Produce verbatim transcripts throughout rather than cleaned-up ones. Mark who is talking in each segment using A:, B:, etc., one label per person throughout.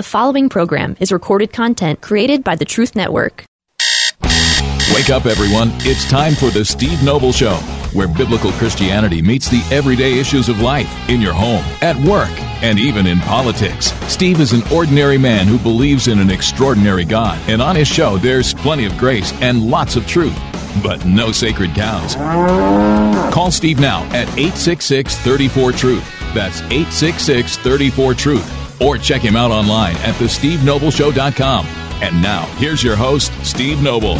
A: The following program is recorded content created by the Truth Network.
B: Wake up, everyone. It's time for the Steve Noble Show, where biblical Christianity meets the everyday issues of life in your home, at work, and even in politics. Steve is an ordinary man who believes in an extraordinary God, and on his show, there's plenty of grace and lots of truth, but no sacred cows. Call Steve now at eight six six, three four, truth. That's eight six six, three four, truth. Or check him out online at the steve noble show dot com. And now, here's your host, Steve Noble.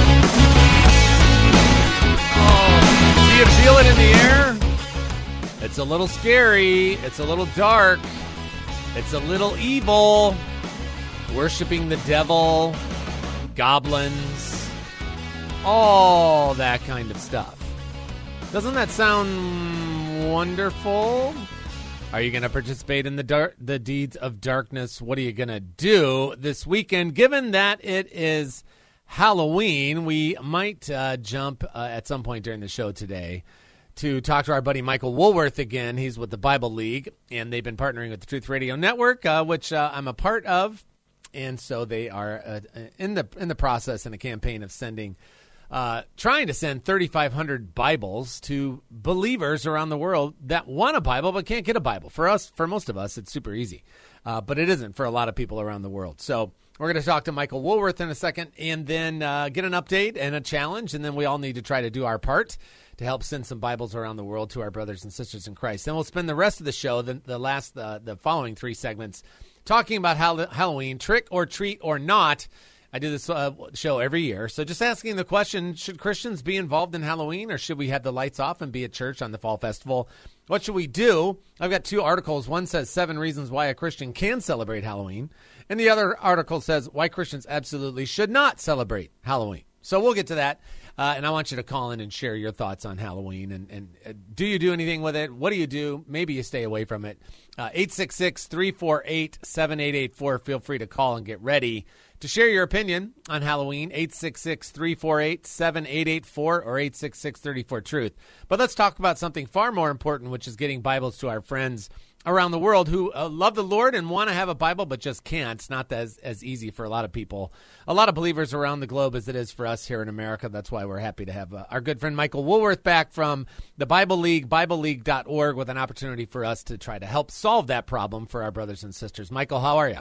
C: Oh, do you feel it in the air? It's a little scary. It's a little dark. It's a little evil. Worshipping the devil, goblins, all that kind of stuff. Doesn't that sound wonderful? Are you going to participate in the dar- the deeds of darkness? What are you going to do this weekend? Given that it is Halloween, we might uh, jump uh, at some point during the show today to talk to our buddy Michael Woolworth again. He's with the Bible League, and they've been partnering with the Truth Radio Network, uh, which uh, I'm a part of. And so they are uh, in the in the process in a campaign of sending Uh, trying to send thirty-five hundred Bibles to believers around the world that want a Bible but can't get a Bible. For us, for most of us, it's super easy, uh, but it isn't for a lot of people around the world. So we're going to talk to Michael Woolworth in a second and then uh, get an update and a challenge, and then we all need to try to do our part to help send some Bibles around the world to our brothers and sisters in Christ. Then we'll spend the rest of the show, the, the last, uh, the following three segments, talking about Hall- Halloween, trick or treat or not. I do this uh, show every year. So just asking the question, should Christians be involved in Halloween, or should we have the lights off and be at church on the fall festival? What should we do? I've got two articles. One says seven reasons why a Christian can celebrate Halloween. And the other article says why Christians absolutely should not celebrate Halloween. So we'll get to that. Uh, and I want you to call in and share your thoughts on Halloween. And, and uh, do you do anything with it? What do you do? Maybe you stay away from it. Uh, eight six six, three four eight, seven eight eight four. Feel free to call and get ready to share your opinion on Halloween. Eight six six, three four eight, seven eight eight four or eight six six, three four, truth. But let's talk about something far more important, which is getting Bibles to our friends around the world who uh, love the Lord and want to have a Bible but just can't. It's not as, as easy for a lot of people, a lot of believers around the globe as it is for us here in America. That's why we're happy to have uh, our good friend Michael Woolworth back from the Bible League, bible league dot org, with an opportunity for us to try to help solve that problem for our brothers and sisters. Michael, how are you?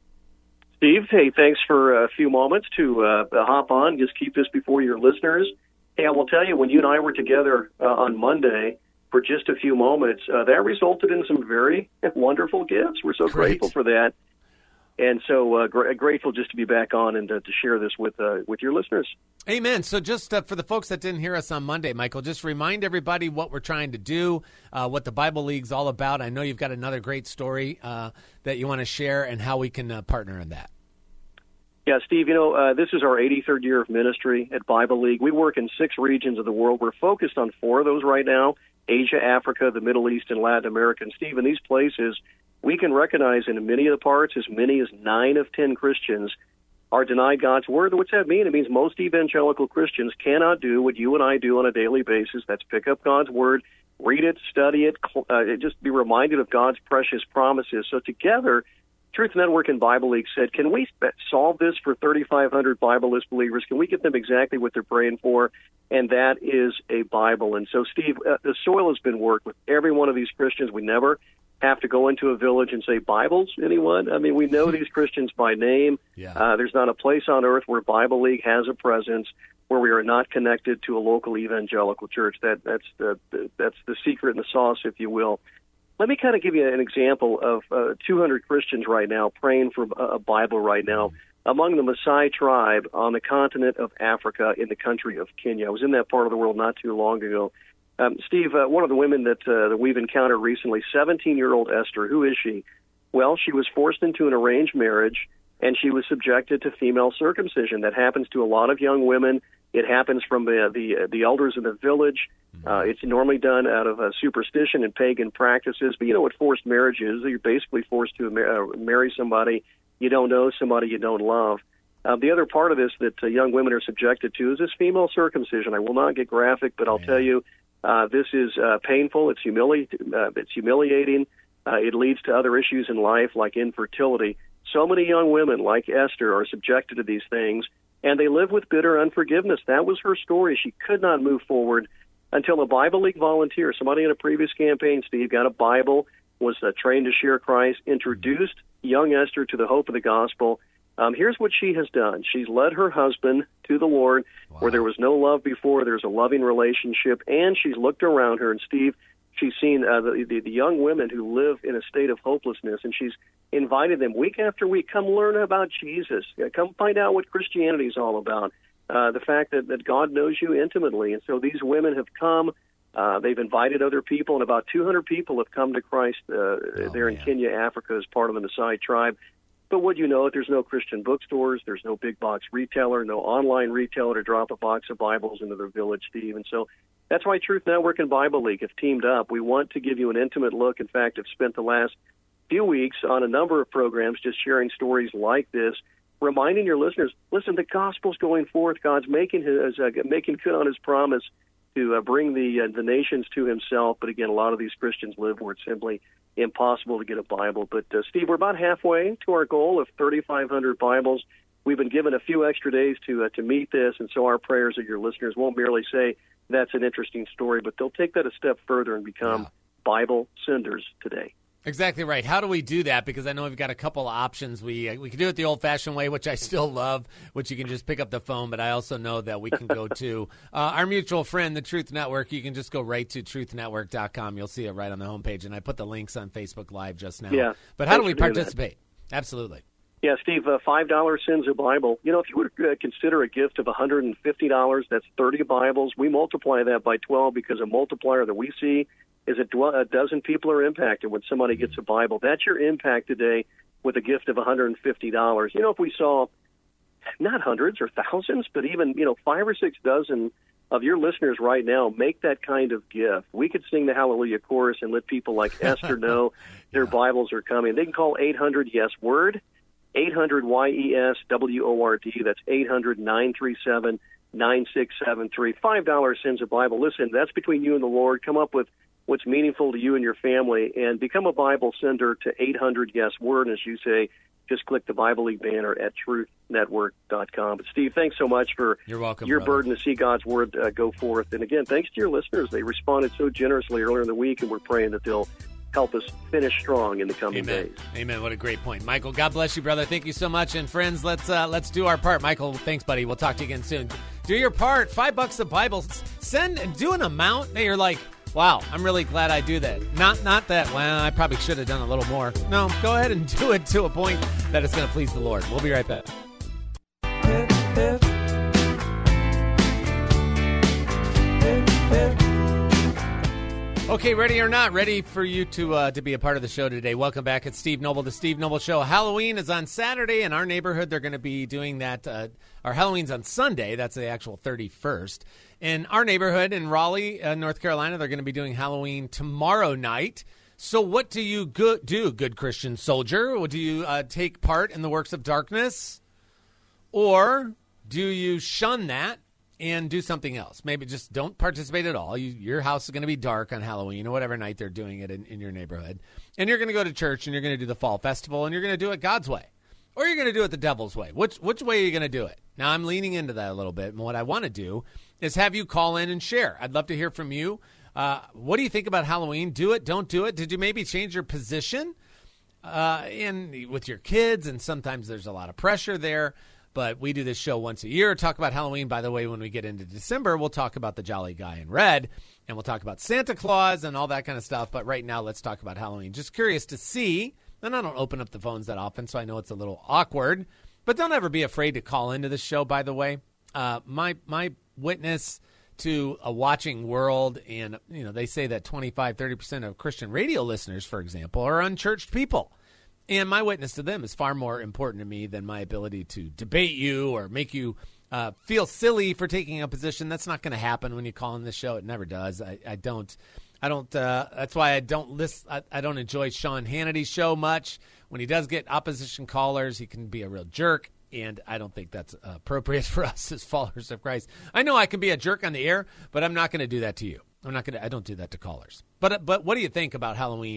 D: Steve, hey, thanks for a few moments to uh, hop on, just keep this before your listeners. Hey, I will tell you, when you and I were together uh, on Monday for just a few moments, uh, that resulted in some very wonderful gifts. We're so
C: Great.
D: grateful for that. And so uh, gr- grateful just to be back on and uh, to share this with uh, with your listeners.
C: Amen. So just uh, for the folks that didn't hear us on Monday, Michael, just remind everybody what we're trying to do, uh, what the Bible League's all about. I know you've got another great story uh, that you want to share and how we can uh, partner in that.
D: Yeah, Steve, you know, uh, this is our eighty-third year of ministry at Bible League. We work in six regions of the world. We're focused on four of those right now, Asia, Africa, the Middle East, and Latin America. And, Steve, in these places, we can recognize in many of the parts as many as nine of ten Christians are denied God's word. What's that mean? It means most evangelical Christians cannot do what you and I do on a daily basis. That's pick up God's word, read it, study it, uh, just be reminded of God's precious promises. So together, Truth Network and Bible League said, can we solve this for thirty-five hundred Bible-less believers? Can we get them exactly what they're praying for? And that is a Bible. And so, Steve, uh, the soil has been worked with every one of these Christians. We never have to go into a village and say, Bibles, anyone? I mean, we know these Christians by name.
C: Yeah.
D: Uh, there's not a place on earth where Bible League has a presence where we are not connected to a local evangelical church. That That's the, the, that's the secret and the sauce, if you will. Let me kind of give you an example of uh, two hundred Christians right now praying for a Bible right now among the Maasai tribe on the continent of Africa in the country of Kenya. I was in that part of the world not too long ago. Um, Steve, uh, one of the women that, uh, that we've encountered recently, seventeen-year-old Esther, who is she? Well, she was forced into an arranged marriage, and she was subjected to female circumcision. That happens to a lot of young women. It happens from the the, the elders in the village. Uh, it's normally done out of uh, superstition and pagan practices. But you know what forced marriage is? You're basically forced to uh, marry somebody you don't know, somebody you don't love. Uh, the other part of this that uh, young women are subjected to is this female circumcision. I will not get graphic, but I'll yeah. tell you, uh, this is uh, painful. It's, humili- uh, it's humiliating. Uh, it leads to other issues in life like infertility. So many young women, like Esther, are subjected to these things, and they live with bitter unforgiveness. That was her story. She could not move forward until a Bible League volunteer, somebody in a previous campaign, Steve, got a Bible, was uh, trained to share Christ, introduced young Esther to the hope of the gospel. Um, here's what she has done. She's led her husband to the Lord. Wow. Where there was no love before, there's a loving relationship, and she's looked around her, and Steve, she's seen uh, the, the, the young women who live in a state of hopelessness, and she's invited them week after week, come learn about Jesus. Come find out what Christianity is all about. Uh, the fact that, that God knows you intimately. And so these women have come. Uh, they've invited other people, and about two hundred people have come to Christ uh, oh, there in man. Kenya, Africa, as part of the Maasai tribe. But would you know it, there's no Christian bookstores, there's no big box retailer, no online retailer to drop a box of Bibles into their village, Steve. And so that's why Truth Network and Bible League have teamed up. We want to give you an intimate look. In fact, I've spent the last few weeks on a number of programs just sharing stories like this, reminding your listeners, listen, the gospel's going forth. God's making his uh, making good on his promise to uh, bring the uh, the nations to himself. But again, a lot of these Christians live where it's simply impossible to get a Bible. But uh, Steve, we're about halfway to our goal of thirty-five hundred Bibles. We've been given a few extra days to uh, to meet this, and so our prayers that your listeners won't merely say that's an interesting story, but they'll take that a step further and become yeah. Bible senders today.
C: Exactly right. How do we do that? Because I know we've got a couple of options. We uh, we can do it the old-fashioned way, which I still love, which you can just pick up the phone. But I also know that we can go to uh, our mutual friend, the Truth Network. You can just go right to truth network dot com. You'll see it right on the homepage. And I put the links on Facebook Live just now.
D: Yeah.
C: But how do we participate? Absolutely.
D: Yeah, Steve, uh, five dollars sends a Bible. You know, if you were to uh, consider a gift of one hundred fifty dollars, that's thirty Bibles. We multiply that by twelve because a multiplier that we see is a, dw- a dozen people are impacted when somebody gets a Bible. That's your impact today with a gift of one hundred fifty dollars. You know, if we saw not hundreds or thousands, but even, you know, five or six dozen of your listeners right now make that kind of gift, we could sing the Hallelujah chorus and let people like Esther know their yeah. Bibles are coming. They can call eight hundred yes word, eight hundred Y E S W O R D. That's eight hundred nine three seven nine six seven three. five dollars sends a Bible. Listen, that's between you and the Lord. Come up with what's meaningful to you and your family, and become a Bible sender to eight hundred yes word. And as you say, just click the Bible League banner at truth network dot com. But Steve, thanks so much for
C: You're welcome,
D: your
C: brother.
D: burden to see God's word uh, go forth. And again, thanks to your listeners. They responded so generously earlier in the week, and we're praying that they'll help us finish strong in the coming
C: Amen.
D: days.
C: Amen. What a great point. Michael, God bless you, brother. Thank you so much. And friends, let's uh, let's do our part. Michael, thanks, buddy. We'll talk to you again soon. Do your part. Five bucks a Bible. Send and do an amount that you're like, wow, I'm really glad I do that. Not not that, well, I probably should have done a little more. No, go ahead and do it to a point that it's going to please the Lord. We'll be right back. Okay, ready or not, ready for you to uh, to be a part of the show today. Welcome back. It's Steve Noble, the Steve Noble Show. Halloween is on Saturday. In our neighborhood, they're going to be doing that. Uh, our Halloween's on Sunday. That's the actual thirty-first. In our neighborhood in Raleigh, uh, North Carolina, they're going to be doing Halloween tomorrow night. So what do you go- do, good Christian soldier? Do you uh, take part in the works of darkness? Or do you shun that and do something else? Maybe just don't participate at all. You, your house is going to be dark on Halloween or whatever night they're doing it in, in your neighborhood. And you're going to go to church and you're going to do the fall festival and you're going to do it God's way. Or you're going to do it the devil's way. Which which way are you going to do it? Now, I'm leaning into that a little bit. And what I want to do is have you call in and share. I'd love to hear from you. Uh, what do you think about Halloween? Do it, don't do it. Did you maybe change your position uh, in with your kids? And sometimes there's a lot of pressure there. But we do this show once a year, talk about Halloween. By the way, when we get into December, we'll talk about the Jolly Guy in Red, and we'll talk about Santa Claus and all that kind of stuff. But right now, let's talk about Halloween. Just curious to see, and I don't open up the phones that often, so I know it's a little awkward. But don't ever be afraid to call into the show, by the way. Uh, my my witness to a watching world, and you know they say that twenty-five, thirty percent of Christian radio listeners, for example, are unchurched people. And my witness to them is far more important to me than my ability to debate you or make you uh, feel silly for taking a position. That's not going to happen when you call in this show. It never does. I, I don't. I don't. Uh, that's why I don't list. I, I don't enjoy Sean Hannity's show much. When he does get opposition callers, he can be a real jerk, and I don't think that's appropriate for us as followers of Christ. I know I can be a jerk on the air, but I'm not going to do that to you. I'm not going to. I don't do that to callers. But but what do you think about Halloween?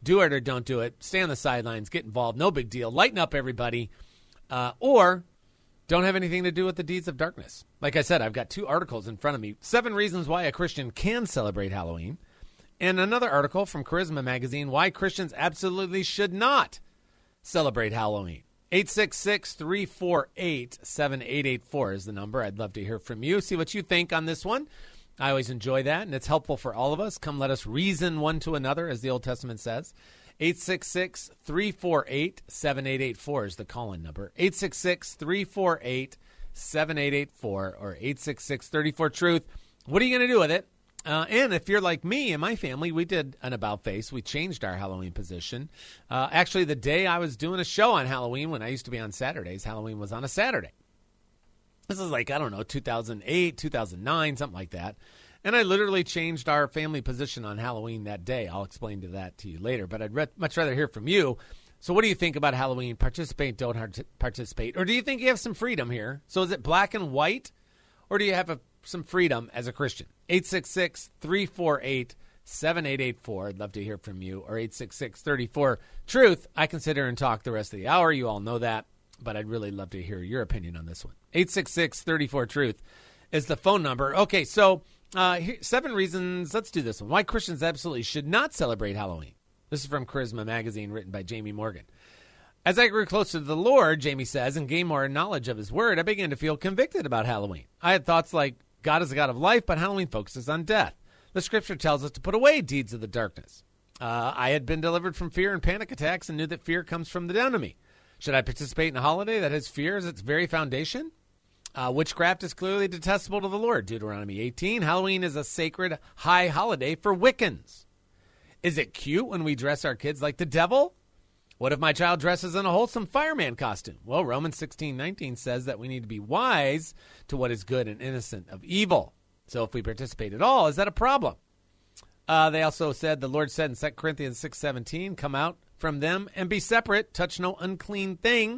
C: do it or don't do it. Stay on the sidelines, get involved, no big deal. Lighten up, everybody. Uh, or don't have anything to do with the deeds of darkness. Like I said, I've got two articles in front of me. Seven reasons why a Christian can celebrate Halloween. And another article from Charisma Magazine, why Christians absolutely should not celebrate Halloween. eight six six, three four eight, seven eight eight four is the number. I'd love to hear from you. See what you think on this one. I always enjoy that, and it's helpful for all of us. Come let us reason one to another, as the Old Testament says. eight six six, three four eight, seven eight eight four is the call-in number. eight six six, three four eight, seven eight eight four or eight six six, three four, truth. What are you going to do with it? Uh, and if you're like me and my family, we did an about face. We changed our Halloween position. Uh, actually, the day I was doing a show on Halloween, when I used to be on Saturdays, Halloween was on a Saturday. This is like, I don't know, two thousand eight, two thousand nine, something like that. And I literally changed our family position on Halloween that day. I'll explain to that to you later, but I'd re- much rather hear from you. So what do you think about Halloween? Participate, don't hard- participate. Or do you think you have some freedom here? So is it black and white, or do you have a, some freedom as a Christian? eight six six, three four eight, seven eight eight four. I'd love to hear from you. Or eight six six, three four, truth. I can sit here and talk the rest of the hour. You all know that. But I'd really love to hear your opinion on this one. eight six six, three four, truth is the phone number. Okay, so uh, here, seven reasons. Let's do this one. Why Christians absolutely should not celebrate Halloween. This is from Charisma Magazine, written by Jamie Morgan. As I grew closer to the Lord, Jamie says, and gained more knowledge of his word, I began to feel convicted about Halloween. I had thoughts like, God is a God of life, but Halloween focuses on death. The scripture tells us to put away deeds of the darkness. Uh, I had been delivered from fear and panic attacks and knew that fear comes from the enemy. Should I participate in a holiday that has fear as its very foundation? Uh, witchcraft is clearly detestable to the Lord. Deuteronomy eighteen. Halloween is a sacred high holiday for Wiccans. Is it cute when we dress our kids like the devil? What if my child dresses in a wholesome fireman costume? Well, Romans sixteen nineteen says that we need to be wise to what is good and innocent of evil. So if we participate at all, is that a problem? Uh, they also said, the Lord said in Second Corinthians six seventeen, come out from them and be separate, touch no unclean thing.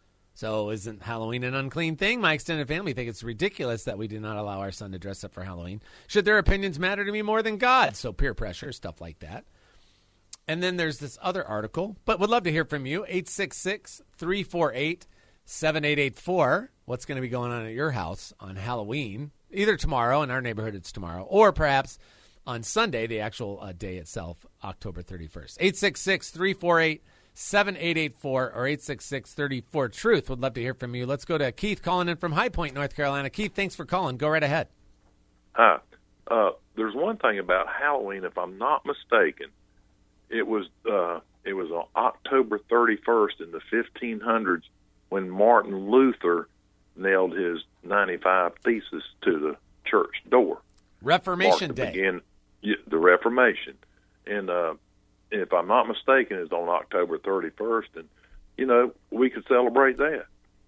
C: So isn't Halloween an unclean thing? My extended family think it's ridiculous that we do not allow our son to dress up for Halloween. Should their opinions matter to me more than God? So peer pressure, stuff like that. And then there's this other article, but would love to hear from you. eight six six, three four eight, seven eight eight four. What's going to be going on at your house on Halloween? Either tomorrow, in our neighborhood it's tomorrow, or perhaps on Sunday, the actual uh, day itself, October thirty-first. eight six six, three four eight, seven eight eight four or eight six six, three four, truth. Would love to hear from you. Let's go to Keith calling in from High Point, North Carolina. Keith, thanks for calling. Go right ahead.
E: Hi. Uh, there's one thing about Halloween, if I'm not mistaken, it was uh, it was on October thirty-first in the fifteen hundreds when Martin Luther nailed his ninety-five Theses to the church door.
C: Reformation Day.
E: Begin, yeah, the Reformation. And uh, if I'm not mistaken, it's on October thirty-first. And, you know, we could celebrate that.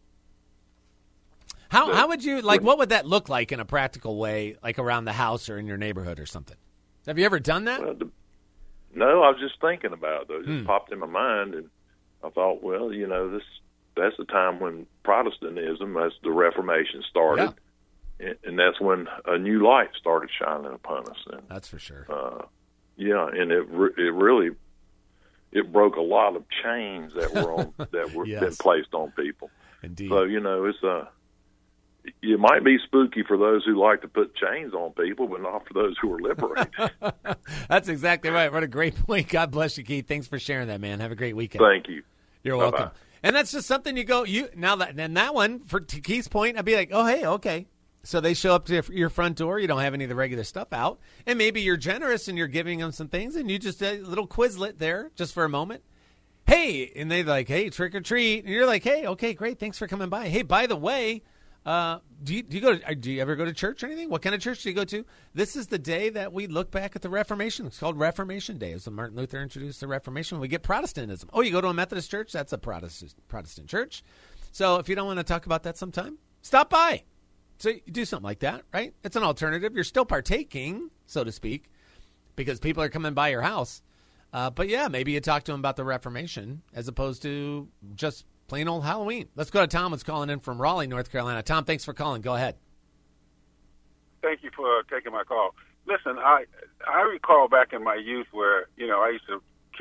C: How
E: but,
C: how would you, like, what would that look like in a practical way, like around the house or in your neighborhood or something? Have you ever done that?
E: Well, the, no, I was just thinking about it, though. It just
C: hmm.
E: popped in my mind, and I thought, well, you know, this that's the time when Protestantism, as the Reformation started, yeah. and, and that's when a new light started shining upon us. And,
C: that's for sure.
E: Uh, yeah, and it re- it really it broke a lot of chains that were on that were
C: yes.
E: been placed on people.
C: Indeed.
E: So you know, it's a. It might be spooky for those who like to put chains on people, but not for those who are liberated.
C: That's exactly right. What a great point. God bless you, Keith. Thanks for sharing that, man. Have a great weekend.
E: Thank you.
C: You're
E: Bye-bye.
C: welcome. And that's just something you go, you now that, and that one, for to Keith's point, I'd be like, oh, hey, okay. So they show up to your front door. You don't have any of the regular stuff out. And maybe you're generous and you're giving them some things, and you just a little Quizlet there just for a moment. Hey, and they're like, hey, trick or treat. And you're like, hey, okay, great. Thanks for coming by. Hey, by the way, Uh, do you, do you go to, do you ever go to church or anything? What kind of church do you go to? This is the day that we look back at the Reformation. It's called Reformation Day. It's when Martin Luther introduced the Reformation. We get Protestantism. Oh, you go to a Methodist church? That's a Protestant Protestant church. So if you don't want to talk about that sometime, stop by. So you do something like that, right? It's an alternative. You're still partaking, so to speak, because people are coming by your house. Uh, but yeah, maybe you talk to them about the Reformation as opposed to just plain old Halloween. Let's go to Tom, who's calling in from Raleigh, North Carolina. Tom, thanks for calling. Go ahead.
F: Thank you for taking my call. Listen, I I recall back in my youth where, you know, I used to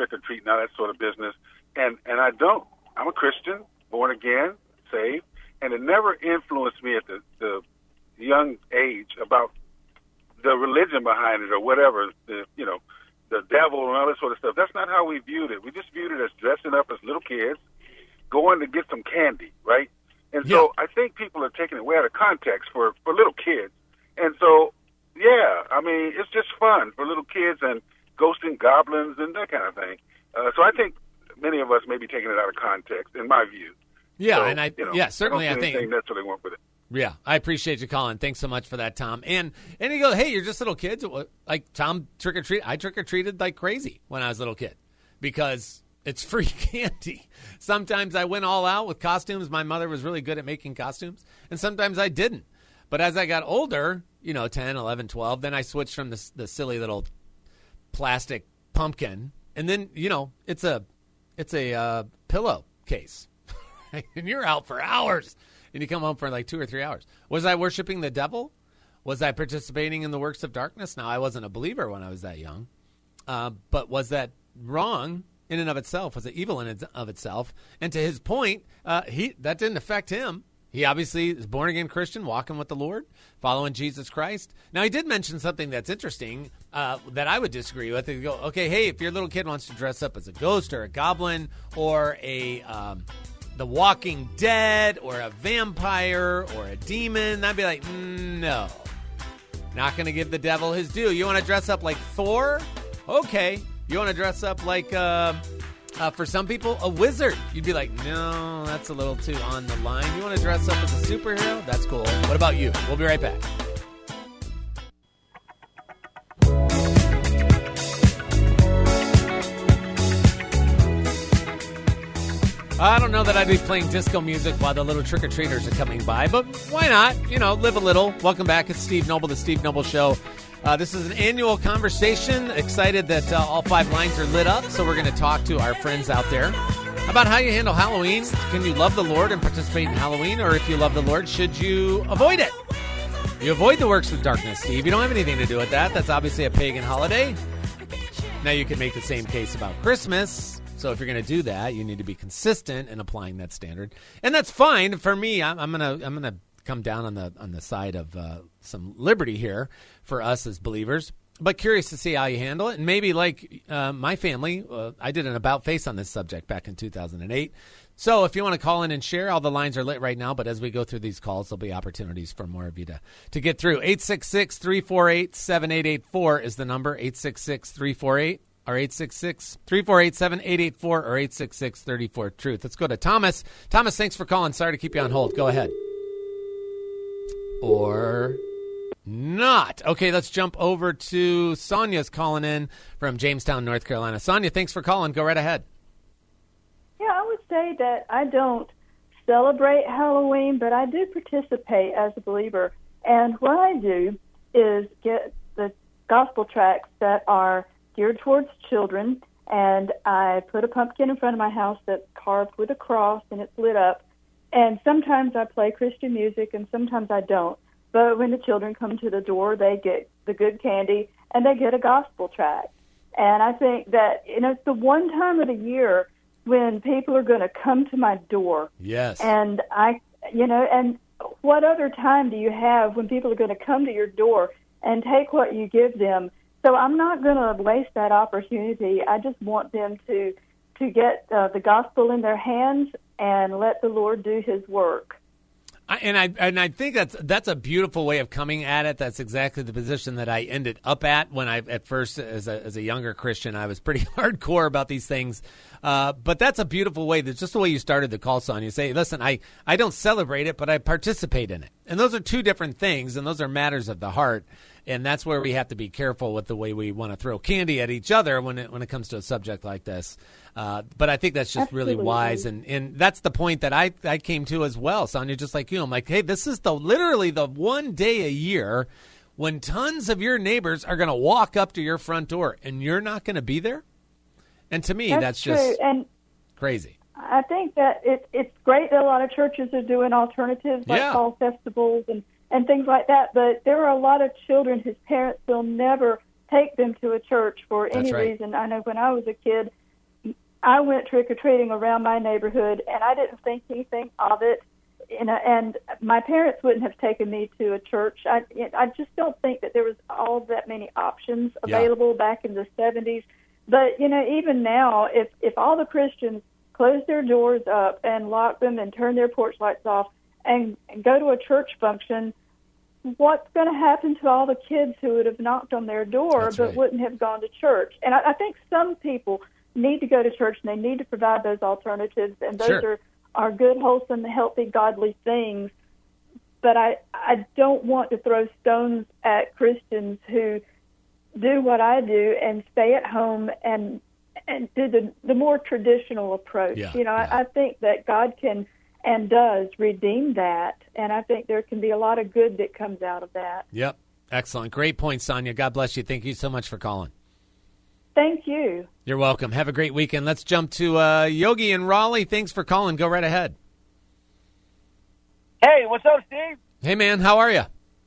F: trick or treat and all that sort of business. And and I don't. I'm a Christian, born again, saved, and it never influenced me at the, the young age about the religion behind it or whatever, the you know, the devil and all that sort of stuff. That's not how we viewed it. We just viewed it as dressing up as little kids, going to get some candy, right? And
C: Yeah.
F: so I think people are taking it way out of context for, for little kids. And so, yeah, I mean, it's just fun for little kids and ghosts and goblins and that kind of thing. Uh, so I think many of us may be taking it out of context, in my view.
C: Yeah,
F: So,
C: and I
F: you know,
C: yeah certainly
F: I,
C: I
F: don't see
C: think
F: anything necessarily wrong with it.
C: yeah I appreciate you calling. Thanks so much for that, Tom. And and you go, hey, you're just little kids. Like Tom trick or treat. I trick or treated like crazy when I was a little kid because it's free candy. Sometimes I went all out with costumes. My mother was really good at making costumes, and sometimes I didn't. But as I got older, you know, ten, eleven, twelve, then I switched from the, the silly little plastic pumpkin. And then, you know, it's a it's a uh, pillow case. And you're out for hours. And you come home for like two or three hours. Was I worshiping the devil? Was I participating in the works of darkness? Now, I wasn't a believer when I was that young. Uh, but was that wrong in and of itself? Was it evil in and of itself? And to his point, uh, he that didn't affect him. He obviously is born-again Christian, walking with the Lord, following Jesus Christ. Now, he did mention something that's interesting uh, that I would disagree with. He'd go, okay, hey, if your little kid wants to dress up as a ghost or a goblin or a um, the Walking Dead or a vampire or a demon, I'd be like, mm, no. Not going to give the devil his due. You want to dress up like Thor? Okay. You want to dress up like... Uh, Uh, for some people, a wizard. You'd be like, no, that's a little too on the line. You want to dress up as a superhero? That's cool. What about you? We'll be right back. I don't know that I'd be playing disco music while the little trick-or-treaters are coming by, but why not? You know, live a little. Welcome back. It's Steve Noble, the Steve Noble Show. Uh, this is an annual conversation. Excited that uh, all five lines are lit up, so we're going to talk to our friends out there about how you handle Halloween. Can you love the Lord and participate in Halloween, or if you love the Lord, should you avoid it? You avoid the works of darkness, Steve. You don't have anything to do with that. That's obviously a pagan holiday. Now you can make the same case about Christmas. So if you're going to do that, you need to be consistent in applying that standard, and that's fine. For me, I'm, I'm gonna I'm gonna come down on the on the side of uh, some liberty here for us as believers, but curious to see how you handle it. And maybe like uh, my family, uh, I did an about face on this subject back in two thousand eight. So if you want to call in and share, all the lines are lit right now, but as we go through these calls, there'll be opportunities for more of you to, to get through. eight six six, three four eight, seven eight eight four is the number, eight six six, three four eight, or eight six six, three four eight, seven eight eight four, or eight six six, three four, truth. Let's go to Thomas. Thomas, thanks for calling. Sorry to keep you on hold. Go ahead. Or not. Okay, let's jump over to Sonia's calling in from Jamestown, North Carolina. Sonia, thanks for calling. Go right ahead.
G: Yeah, I would say that I don't celebrate Halloween, but I do participate as a believer. And what I do is get the gospel tracts that are geared towards children, and I put a pumpkin in front of my house that's carved with a cross, and it's lit up. And sometimes I play Christian music, and sometimes I don't. But when the children come to the door, they get the good candy, and they get a gospel tract. And I think that, you know, it's the one time of the year when people are going to come to my door.
C: Yes.
G: And I, you know, and what other time do you have when people are going to come to your door and take what you give them? So I'm not going to waste that opportunity. I just want them to to get uh, the gospel in their hands and let the Lord do his work.
C: I, and I and I think that's that's a beautiful way of coming at it. That's exactly the position that I ended up at when I at first as a as a younger Christian. I was pretty hardcore about these things, uh, but that's a beautiful way. That's just the way you started the call, son. You say, "Listen, I I don't celebrate it, but I participate in it," and those are two different things, and those are matters of the heart. And that's where we have to be careful with the way we want to throw candy at each other when it when it comes to a subject like this. Uh, but I think that's just
G: Absolutely.
C: really wise, and, and that's the point that I, I came to as well, Sonia, just like you. I'm like, hey, this is the literally the one day a year when tons of your neighbors are going to walk up to your front door, and you're not going to be there. And to me,
G: that's,
C: that's
G: true.
C: just
G: and
C: crazy.
G: I think that it, it's great that a lot of churches are doing alternatives like
C: Yeah.
G: fall festivals and, and things like that, but there are a lot of children whose parents will never take them to a church for
C: That's
G: any
C: right.
G: reason. I know when I was a kid, I went trick-or-treating around my neighborhood, and I didn't think anything of it. And, and my parents wouldn't have taken me to a church. I, I just don't think that there was all that many options available yeah. back in the seventies. But, you know, even now, if, if all the Christians close their doors up and lock them and turn their porch lights off and, and go to a church function, what's going to happen to all the kids who would have knocked on their door
C: That's
G: but
C: right.
G: wouldn't have gone to church? And I, I think some people need to go to church, and they need to provide those alternatives, and those
C: Sure.
G: are, are good, wholesome, healthy, godly things. But I, I don't want to throw stones at Christians who do what I do and stay at home and and do the, the more traditional approach.
C: Yeah,
G: you know,
C: yeah.
G: I, I think that God can and does redeem that, and I think there can be a lot of good that comes out of that.
C: Yep. Excellent. Great point, Sonia. God bless you. Thank you so much for calling.
G: Thank you.
C: You're welcome. Have a great weekend. Let's jump to uh, Yogi in Raleigh. Thanks for calling. Go right ahead.
H: Hey, what's up, Steve?
C: Hey, man. How are you?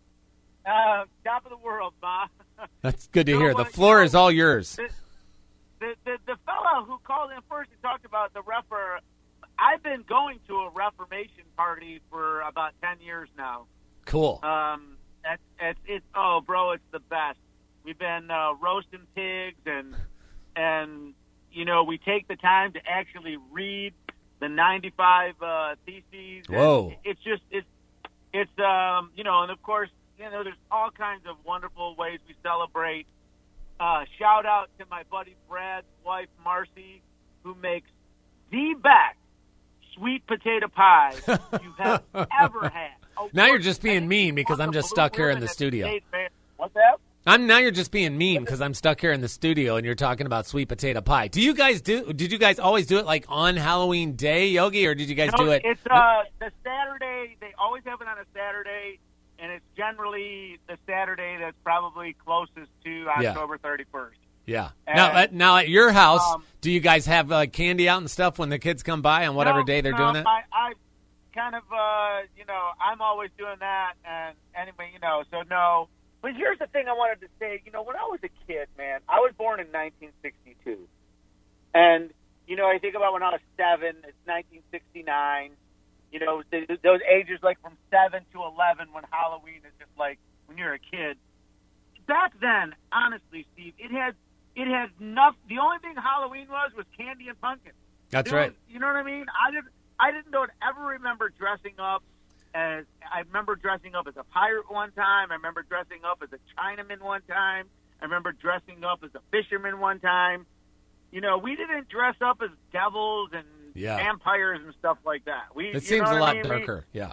H: Uh, top of the world, Bob.
C: That's good to
H: You know
C: hear.
H: what,
C: The floor
H: you know,
C: is all yours.
H: The, the, the, the fellow who called in first and talked about the refer, I've been going to a Reformation party for about ten years now.
C: Cool.
H: Um, it's, it's, it's, oh, bro, it's the best. We've been uh, roasting pigs, and, and, you know, we take the time to actually read the ninety-five uh, theses.
C: Whoa.
H: It's just, it's, it's, um, you know, and of course, you know, there's all kinds of wonderful ways we celebrate. Uh, shout out to my buddy Brad's wife, Marcy, who makes the best sweet potato pie you have ever had. Oh,
C: Now you're just being mean because I'm just stuck here in the studio.
H: What's that?
C: I'm now you're just being mean because I'm stuck here in the studio and you're talking about sweet potato pie. Do you guys do? Did you guys always do it like on Halloween Day, Yogi, or did you guys
H: No,
C: do it?
H: It's uh, the Saturday. They always have it on a Saturday, and it's generally the Saturday that's probably closest to October thirty-first.
C: Yeah.
H: And,
C: now, at, now at your house,
H: um,
C: do you guys have like candy out and stuff when the kids come by on whatever
H: no,
C: day they're
H: no,
C: doing it?
H: I, I kind of, uh, you know, I'm always doing that, and anyway, you know, so no. But here's the thing I wanted to say. You know, when I was a kid, man, I was born in nineteen sixty-two. And, you know, I think about when I was seven, it's nineteen sixty-nine. You know, th- those ages like from seven to eleven when Halloween is just like when you're a kid. Back then, honestly, Steve, it had it had enough. The only thing Halloween was was candy and pumpkin.
C: That's
H: There
C: right.
H: was- you know what I mean? I didn't. I didn't don't ever remember dressing up as. I remember dressing up as a pirate one time. I remember dressing up as a Chinaman one time. I remember dressing up as a fisherman one time. You know, we didn't dress up as devils and
C: Yeah.
H: vampires and stuff like that. We.
C: It
H: you
C: seems
H: know
C: a
H: what
C: lot
H: I mean? We-
C: darker. Yeah.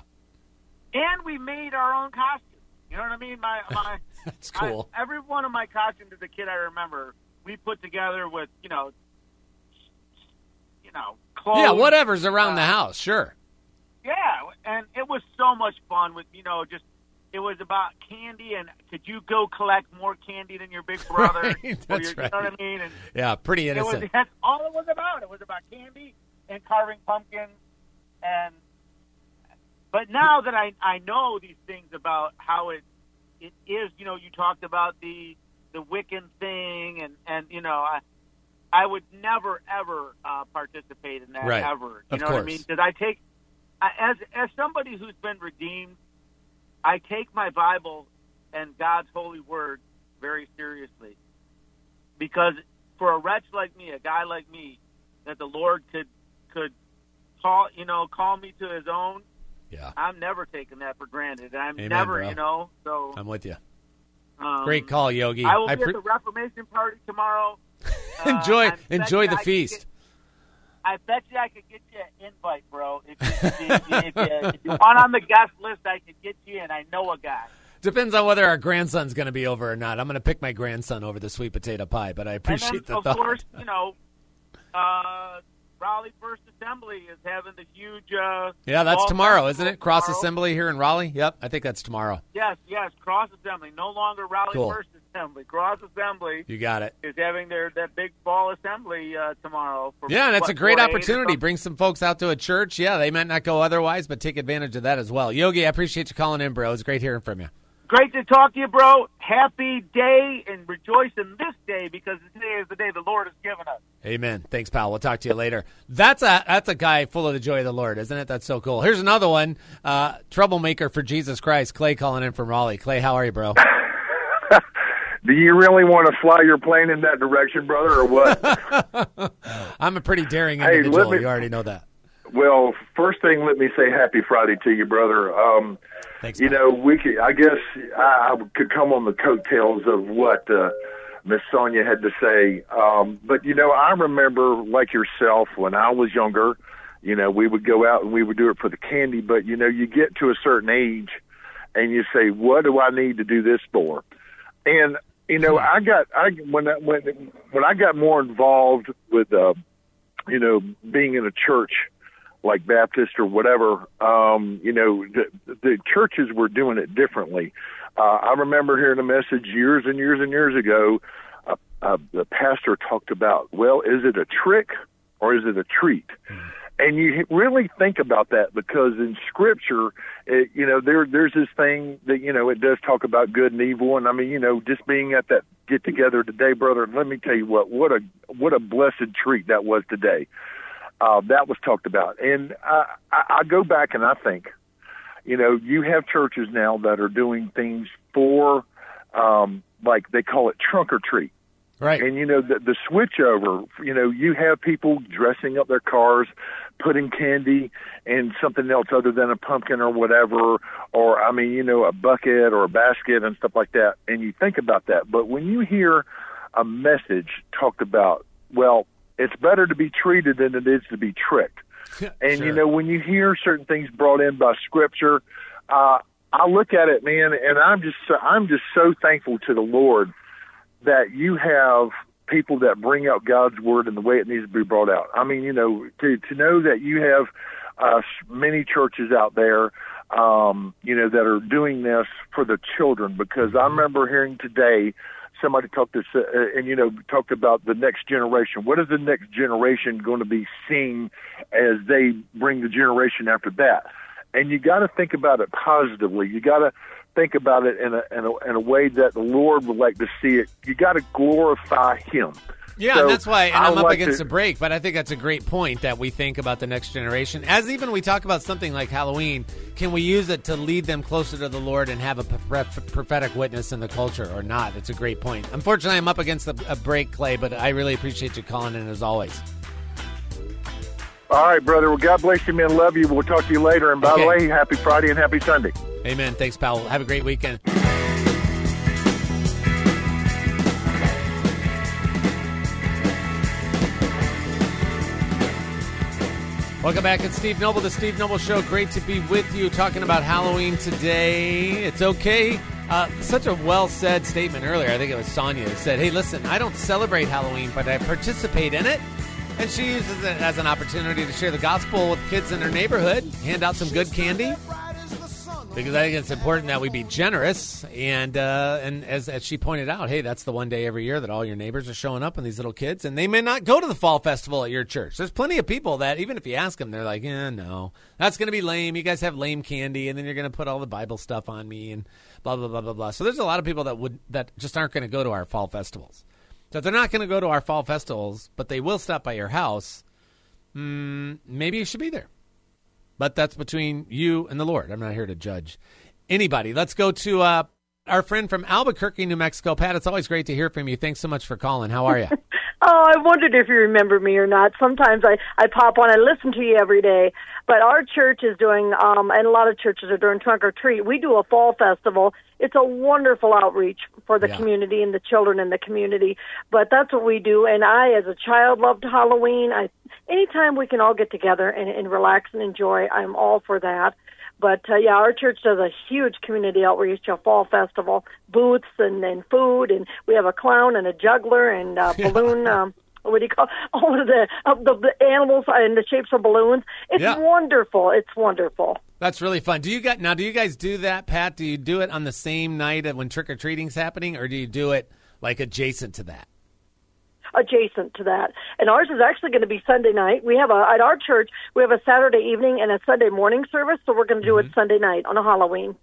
H: and we made our own costumes. You know what I mean? My my.
C: That's cool.
H: I, every one of my costumes as a kid, I remember we put together with you know, you know, clothes.
C: Yeah, whatever's around
H: uh,
C: the house, sure.
H: Yeah, and it was so much fun with you know just. It was about candy, and could you go collect more candy than your big brother?
C: Right,
H: Or
C: that's
H: your,
C: right.
H: You know what I mean? And
C: Yeah, pretty
H: it was,
C: innocent.
H: that's all it was about. It was about candy and carving pumpkins, and but now that I I know these things about how it it is, you know, you talked about the the Wiccan thing, and and you know I I would never ever uh, participate in that
C: Right.
H: ever. You
C: Of
H: know what I
C: course.
H: mean? Because I take I, as as somebody who's been redeemed, I take my Bible and God's holy word very seriously, because for a wretch like me, a guy like me, that the Lord could could call you know call me to His own.
C: Yeah.
H: I'm never taking that for granted. I'm
C: Amen,
H: never,
C: bro.
H: you know. So
C: I'm with you.
H: um,
C: Great call, Yogi.
H: I will
C: I
H: be
C: pre-
H: at the Reformation party tomorrow. Uh,
C: enjoy
H: I bet
C: enjoy
H: you
C: the
H: I could
C: feast.
H: get- I bet you I could get you an invite, bro. If you, if you, if you, if you, if you want on the guest list, I could get you, and I know a guy.
C: Depends on whether our grandson's going to be over or not. I'm going to pick my grandson over the sweet potato pie, but I appreciate
H: and then,
C: the
H: of
C: thought.
H: course, you know, uh, Raleigh First Assembly is having the huge. Uh,
C: Yeah, that's
H: fall
C: tomorrow,
H: festival
C: isn't it? Cross
H: tomorrow.
C: Assembly here in Raleigh? Yep, I think that's tomorrow.
H: Yes, yes, Cross Assembly. No longer Raleigh
C: Cool.
H: First Assembly. Cross Assembly
C: You got it.
H: is having their that big fall assembly uh, tomorrow. For,
C: Yeah, and that's
H: what,
C: a great
H: four to eight or
C: opportunity.
H: something?
C: Bring some folks out to a church. Yeah, they might not go otherwise, but take advantage of that as well. Yogi, I appreciate you calling in, bro. It's great hearing from you.
H: great to talk to you, bro. Happy day, and rejoice in this day, because today is the day the Lord has given us.
C: Amen. Thanks, pal. We'll talk to you later. That's a that's a guy full of the joy of the Lord, isn't it? That's so cool. Here's another one. Uh, troublemaker for Jesus Christ. Clay calling in from Raleigh. Clay, how are you, bro?
I: Do you really want to fly your plane in that direction, brother, or what?
C: I'm a pretty daring
I: Hey,
C: individual.
I: let me-
C: You already know that.
I: Well, first thing, let me say Happy Friday to you, brother. Um,
C: Thanks,
I: you
C: pal.
I: know, we could, I guess I, I could come on the coattails of what uh, Miss Sonia had to say. Um, but, you know, I remember, like yourself, when I was younger, you know, we would go out and we would do it for the candy. But, you know, you get to a certain age and you say, what do I need to do this for? And, you know, I got, I when I, when, when I got more involved with, uh, you know, being in a church, like Baptist or whatever, um, you know, the, the churches were doing it differently. Uh, I remember hearing a message years and years and years ago. Uh, uh, the pastor talked about, well, is it a trick or is it a treat? Mm. And you really think about that, because in Scripture, it, you know, there there's this thing that, you know, it does talk about good and evil. And I mean, you know, just being at that get together today, brother, let me tell you what, what a what a blessed treat that was today. Uh, that was talked about. And I, I, I go back and I think, you know, you have churches now that are doing things for, um, like they call it trunk or treat.
C: Right.
I: And, you know, the, the switch over, you know, you have people dressing up their cars, putting candy and something else other than a pumpkin or whatever, or, I mean, you know, a bucket or a basket and stuff like that. And you think about that. But when you hear a message talked about, well, it's better to be treated than it is to be tricked. And,
C: Sure.
I: you know, when you hear certain things brought in by Scripture, uh, I look at it, man, and I'm just so, I'm just so thankful to the Lord that you have people that bring out God's Word in the way it needs to be brought out. I mean, you know, to, to know that you have uh, many churches out there, um, you know, that are doing this for the children, because I remember hearing today somebody talked this, uh, and, you know, talked about the next generation. What is the next generation going to be seeing as they bring the generation after that? And you got to think about it positively. You got to think about it in a, in a in a way that the Lord would like to see it. You got to glorify Him.
C: Yeah,
I: So
C: and that's why, and
I: I
C: I'm
I: would
C: up
I: like
C: against
I: to-
C: a break, but I think that's a great point that we think about the next generation. As even we talk about something like Halloween, can we use it to lead them closer to the Lord and have a pro- prophetic witness in the culture or not? It's a great point. Unfortunately, I'm up against a, a break, Clay, but I really appreciate you calling in as always.
I: All right, brother. Well, God bless you, man. Love you. We'll talk to you later. And by
C: Okay.
I: the way, happy Friday and happy Sunday.
C: Amen. Thanks, pal. Have a great weekend. Welcome back. It's Steve Noble, the Steve Noble Show. Great to be with you talking about Halloween today. It's okay. Uh, such a well-said statement earlier. I think it was Sonia who said, hey, listen, I don't celebrate Halloween, but I participate in it. And she uses it as an opportunity to share the gospel with kids in her neighborhood, hand out some good candy. Because I think it's important that we be generous. And uh, and as, as she pointed out, hey, that's the one day every year that all your neighbors are showing up and these little kids. And they may not go to the fall festival at your church. There's plenty of people that, even if you ask them, they're like, eh, no, that's going to be lame. You guys have lame candy. And then you're going to put all the Bible stuff on me and blah, blah, blah, blah, blah. So there's a lot of people that would that just aren't going to go to our fall festivals. So if they're not going to go to our fall festivals, but they will stop by your house, mm, maybe you should be there. But that's between you and the Lord. I'm not here to judge anybody. Let's go to uh, our friend from Albuquerque, New Mexico. Pat, it's always great to hear from you. Thanks so much for calling. How are you?
J: Oh, I wondered if you remember me or not. Sometimes I, I pop on, I listen to you every day. But our church is doing, um, and a lot of churches are doing trunk or treat. We do a fall festival. It's a wonderful outreach for the
C: Yeah.
J: community and the children in the community. But that's what we do. And I, as a child, loved Halloween. I, anytime we can all get together and, and relax and enjoy, I'm all for that. But, uh, yeah, our church does a huge community outreach, a fall festival, booths and, and food, and we have a clown and a juggler and a balloon, um, what do you call all of the, of the, the animals in the shapes of balloons. It's
C: Yeah.
J: wonderful. It's wonderful.
C: That's really fun. Do you got now? Do you guys do that, Pat? Do you do it on the same night of when trick or treating's happening, or do you do it like adjacent to that?
J: Adjacent to that. And ours is actually going to be Sunday night. We have a, at our church, we have a Saturday evening and a Sunday morning service, so we're going to do
C: Mm-hmm.
J: it Sunday night on a Halloween.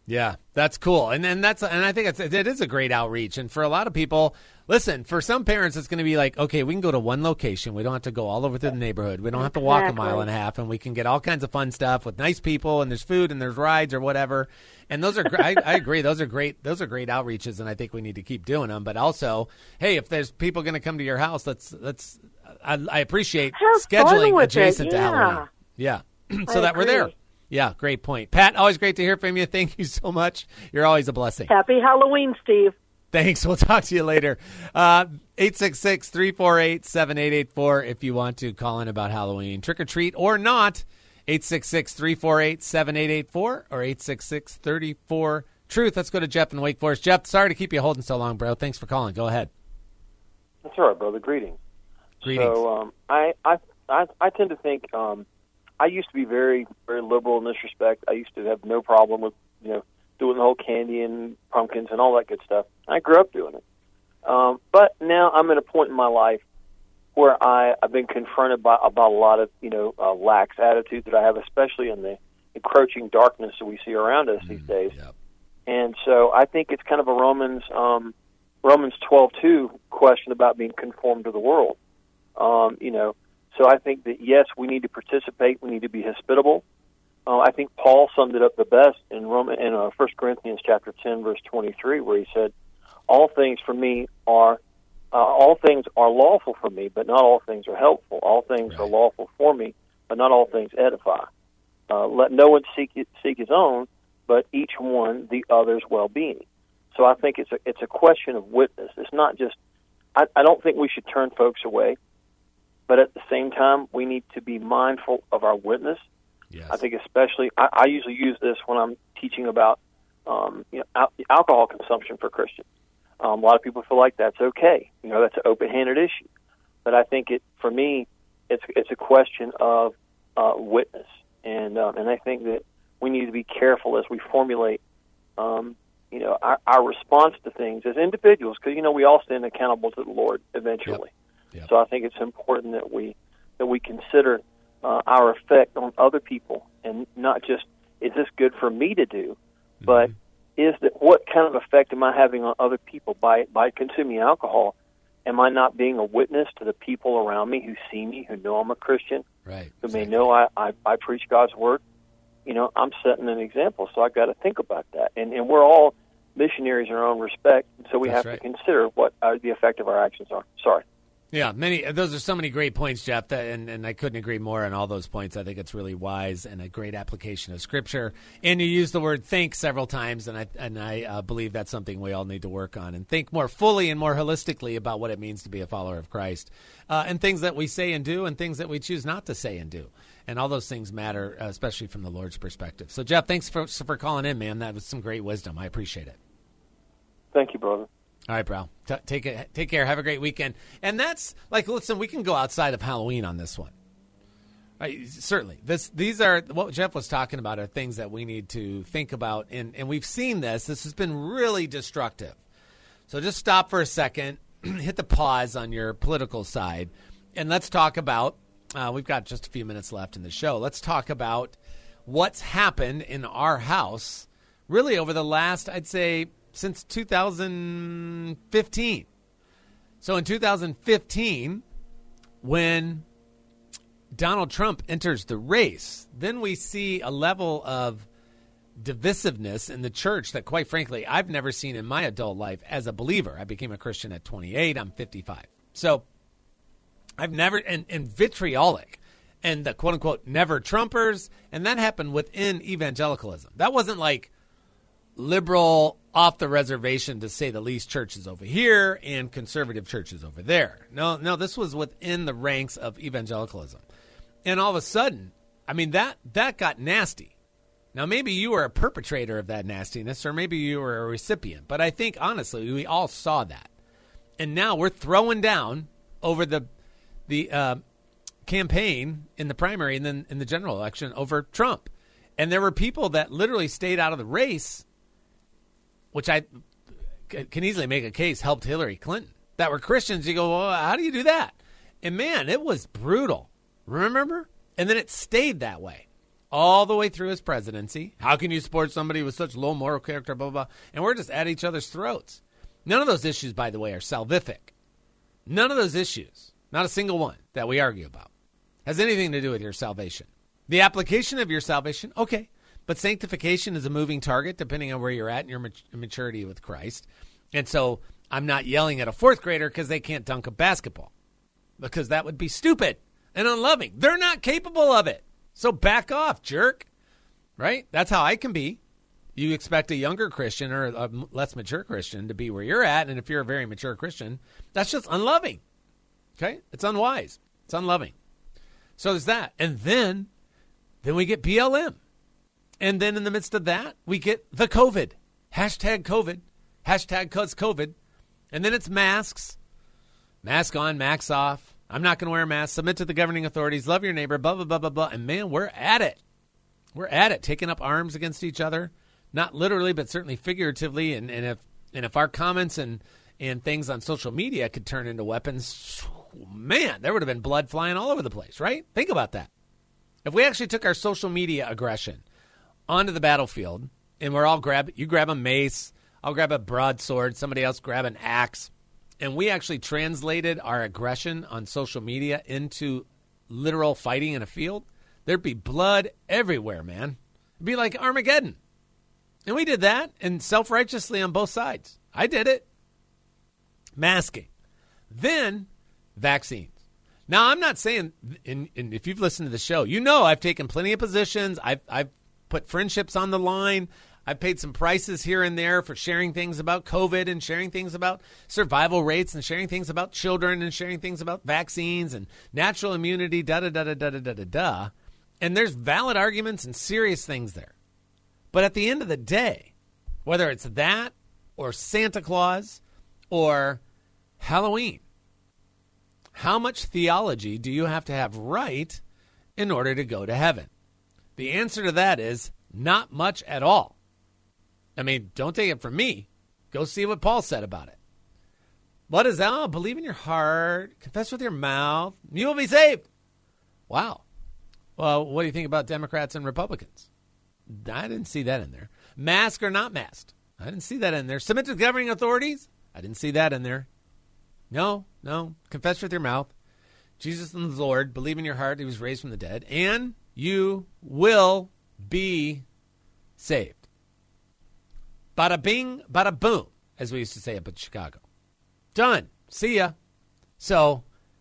C: Yeah, that's cool. And and that's and I think it's, it is a great outreach. And for a lot of people, listen, for some parents, it's going to be like, okay, we can go to one location. We don't have to go all over through the neighborhood. We don't have to walk
J: Exactly.
C: a mile and a half, and we can get all kinds of fun stuff with nice people, and there's food and there's rides or whatever. And those are gr- I, I agree. Those are great. Those are great outreaches, and I think we need to keep doing them. But also, hey, if there's people going to come to your house, let's let's. I, I appreciate
J: Have fun
C: scheduling
J: with
C: adjacent
J: it,
C: to
J: yeah.
C: Halloween. Yeah, so
J: I
C: that we're there.
J: agree.
C: Yeah, great point. Pat, always great to hear from you. Thank you so much. You're always a blessing.
J: Happy Halloween, Steve.
C: Thanks. We'll talk to you later. Uh, eight six six, three four eight, seven eight eight four if you want to call in about Halloween. Trick or treat or not, eight six six, three four eight, seven eight eight four or eight six six, three four, truth. Let's go to Jeff in Wake Forest. Jeff, sorry to keep you holding so long, bro. Thanks for calling. Go ahead.
K: That's all right, brother. Greetings.
C: Greetings.
K: So um, I, I I I tend to think um, I used to be very very liberal in this respect. I used to have no problem with you know doing the whole candy and pumpkins and all that good stuff. I grew up doing it, um, but now I'm at a point in my life where I I've been confronted by about a lot of you know uh, lax attitudes that I have, especially in the encroaching darkness that we see around us mm, these days.
C: Yep.
K: And so I think it's kind of a Romans um, Romans twelve two question about being conformed to the world. Um, you know, so I think that, yes, we need to participate. We need to be hospitable. Uh, I think Paul summed it up the best in Roman, in uh, First Corinthians chapter ten, verse twenty-three, where he said, all things for me are, uh, all things are lawful for me, but not all things are helpful. All things
C: Right.
K: are lawful for me, but not all things edify. Uh, let no one seek it, seek his own, but each one the other's well-being. So I think it's a, it's a question of witness. It's not just, I, I don't think we should turn folks away. But at the same time, we need to be mindful of our witness.
C: Yes.
K: I think especially, I, I usually use this when I'm teaching about um, you know, al- alcohol consumption for Christians. Um, a lot of people feel like that's okay. You know, that's an open-handed issue. But I think it, for me, it's it's a question of uh, witness, and um, and I think that we need to be careful as we formulate, um, you know, our, our response to things as individuals, because you know we all stand accountable to the Lord eventually.
C: Yep. Yep.
K: So I think it's important that we that we consider uh, our effect on other people, and not just is this good for me to do, mm-hmm. but is that what kind of effect am I having on other people by by consuming alcohol? Am I not being a witness to the people around me who see me, who know I'm a Christian,
C: Right.
K: who
C: Exactly.
K: may know I, I I preach God's word? You know, I'm setting an example, so I've got to think about that. And and we're all missionaries in our own respect, so we
C: That's
K: have
C: right.
K: to consider what uh, the effect of our actions are. Sorry.
C: Yeah, many. Those are so many great points, Jeff, that, and, and I couldn't agree more on all those points. I think it's really wise and a great application of Scripture. And you used the word think several times, and I and I uh, believe that's something we all need to work on and think more fully and more holistically about what it means to be a follower of Christ, uh, and things that we say and do and things that we choose not to say and do. And all those things matter, uh, especially from the Lord's perspective. So, Jeff, thanks for, for calling in, man. That was some great wisdom. I appreciate it.
K: Thank you, brother.
C: All right, bro. T- take it. Take care. Have a great weekend. And that's like, listen, we can go outside of Halloween on this one. Right, certainly. This, these are what Jeff was talking about are things that we need to think about, and and we've seen this. This has been really destructive. So just stop for a second, hit the pause on your political side, and let's talk about. Uh, we've got just a few minutes left in the show. Let's talk about what's happened in our house, really over the last, I'd say, since two thousand fifteen. So in two thousand fifteen, when Donald Trump enters the race, then we see a level of divisiveness in the church that, quite frankly, I've never seen in my adult life as a believer. I became a Christian at twenty-eight. I'm fifty-five. So I've never, and, and vitriolic, and the quote-unquote never Trumpers, and that happened within evangelicalism. That wasn't like liberal, off the reservation, to say the least, churches over here and conservative churches over there. No, no, this was within the ranks of evangelicalism. And all of a sudden, I mean, that that got nasty. Now, maybe you were a perpetrator of that nastiness, or maybe you were a recipient. But I think, honestly, we all saw that. And now we're throwing down over the the uh, campaign in the primary and then in the general election over Trump. And there were people that literally stayed out of the race, which I can easily make a case helped Hillary Clinton, that were Christians. You go, well, how do you do that? And, man, it was brutal. Remember? And then it stayed that way. all the way through his presidency. How can you support somebody with such low moral character, blah, blah, blah. And we're just at each other's throats. None of those issues, by the way, are salvific. None of those issues, not a single one that we argue about, has anything to do with your salvation. The application of your salvation, okay. But sanctification is a moving target depending on where you're at in your maturity with Christ. And so I'm not yelling at a fourth grader because they can't dunk a basketball, because that would be stupid and unloving. They're not capable of it. So back off, jerk. Right? That's how I can be. You expect a younger Christian or a less mature Christian to be where you're at. And if you're a very mature Christian, that's just unloving. Okay? It's unwise. It's unloving. So there's that. And then, then we get B L M. And then in the midst of that, we get the COVID. Hashtag COVID. Hashtag cause COVID. And then it's masks. Mask on, mask off. I'm not going to wear a mask. Submit to the governing authorities. Love your neighbor. Blah, blah, blah, blah, blah. And man, we're at it. We're at it. Taking up arms against each other. Not literally, but certainly figuratively. And, and if and if our comments and, and things on social media could turn into weapons, man, there would have been blood flying all over the place, right? Think about that. If we actually took our social media aggression onto the battlefield, and we're all grab, you grab a mace, I'll grab a broadsword, somebody else grab an axe, and we actually translated our aggression on social media into literal fighting in a field, there'd be blood everywhere, man. It'd be like Armageddon. And we did that, and self-righteously on both sides. I did it. Masking. Then, vaccines. Now, I'm not saying, and, and if you've listened to the show, you know I've taken plenty of positions. I've, I've put friendships on the line. I've paid some prices here and there for sharing things about COVID and sharing things about survival rates and sharing things about children and sharing things about vaccines and natural immunity, da-da-da-da-da-da-da-da. And there's valid arguments and serious things there. But at the end of the day, whether it's that or Santa Claus or Halloween, how much theology do you have to have right in order to go to heaven? The answer to that is not much at all. I mean, don't take it from me. Go see what Paul said about it. What is that? Oh, believe in your heart, confess with your mouth, you will be saved. Wow. Well, what do you think about Democrats and Republicans? I didn't see that in there. Mask or not masked? I didn't see that in there. Submit to the governing authorities? I didn't see that in there. No, no. Confess with your mouth. Jesus is the Lord. Believe in your heart he was raised from the dead. And you will be saved. Bada bing, bada boom, as we used to say up in Chicago. Done. See ya. So,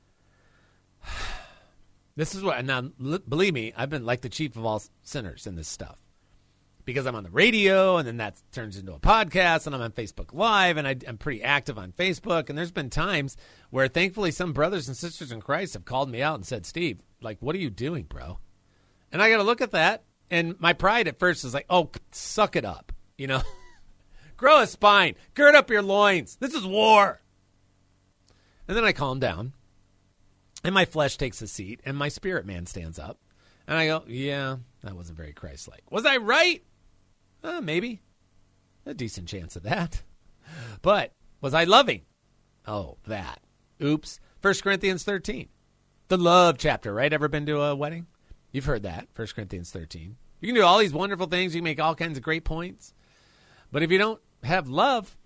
C: this is what, now, believe me, I've been like the chief of all sinners in this stuff. Because I'm on the radio, and then that turns into a podcast, and I'm on Facebook Live, and I, I'm pretty active on Facebook. And there's been times where, thankfully, some brothers and sisters in Christ have called me out and said, Steve, like, what are you doing, bro? And I got to look at that. And my pride at first is like, oh, suck it up, you know? Grow a spine. Gird up your loins. This is war. And then I calm down, and my flesh takes a seat, and my spirit man stands up. And I go, yeah, that wasn't very Christ-like. Was I right? Uh, maybe. A decent chance of that. But was I loving? Oh, that. Oops. First Corinthians thirteen. The love chapter, right? Ever been to a wedding? You've heard that. First Corinthians thirteen. You can do all these wonderful things. You can make all kinds of great points. But if you don't have love,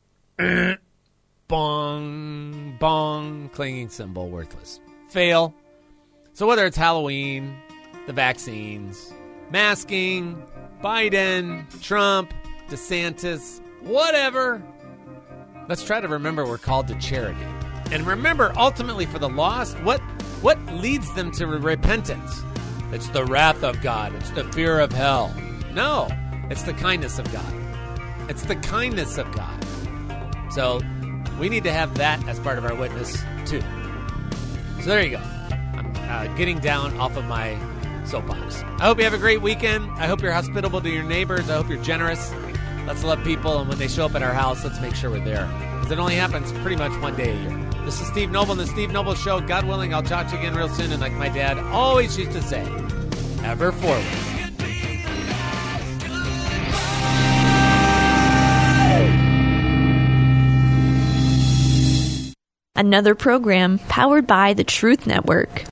C: bong, bong, clanging cymbal, worthless. Fail. So whether it's Halloween, the vaccines, masking, Biden, Trump, DeSantis, whatever. Let's try to remember we're called to charity. And remember, ultimately, for the lost, what, what leads them to repentance? It's the wrath of God. It's the fear of hell. No, it's the kindness of God. It's the kindness of God. So we need to have that as part of our witness, too. So there you go. I'm uh, getting down off of my soapbox. I hope you have a great weekend. I hope you're hospitable to your neighbors. I hope you're generous. Let's love people, and when they show up at our house, let's make sure we're there. Because it only happens pretty much one day a year. This is Steve Noble and the Steve Noble Show. God willing, I'll talk to you again real soon. And like my dad always used to say, ever forward.
A: Another program powered by the Truth Network.